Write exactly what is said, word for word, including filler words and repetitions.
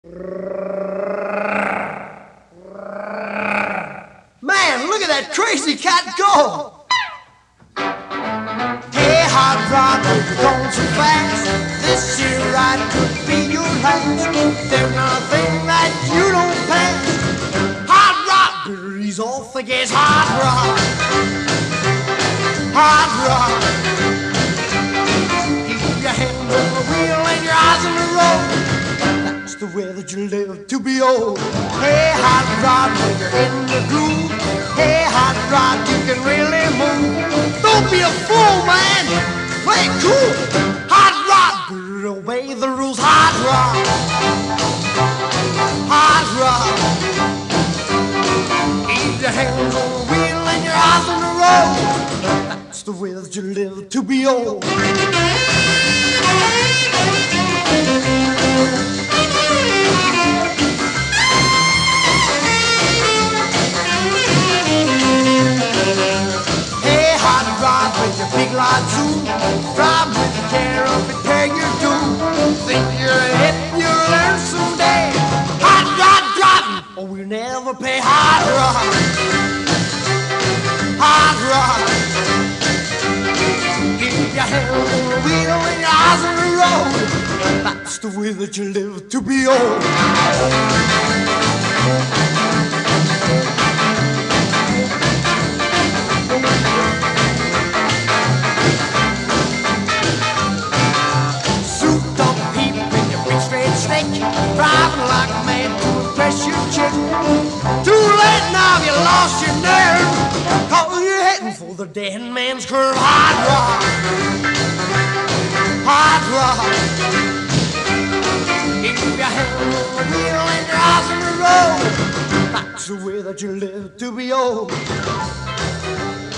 Man, look at that crazy cat go! Hey, hot rod, you're going so fast. This here ride could be your last. There's nothing that you don't pass. Hot rod, breeze off the gas. Hot rod, hot rod. Keep your hand on the wheel and your eyes on the road. That's the way that you live to be old. Hey, hot rod, when you're in the groove. Hey, hot rod, you can really move. Don't be a fool, man. Play it cool. Hot rod, put away the rules. Hot rod, hot rod. Keep your hands on the wheel and your eyes on the road. That's the way that you live to be old. With your big lot zoom, drive with care of the care you do. Think you're hip, you'll learn someday. Hot rod driving, or we'll never pay. Hot rod, hot rod. Keep your hands on the wheel and your eyes on the road. That's the way that you live to be old. Driving like a man to impress your chick. Too late now, you lost your nerve. Cause you're heading for the dead man's curve. Hot rod, hot rod. Keep your hand on the wheel and your eyes on the road. That's the way that you live to be old.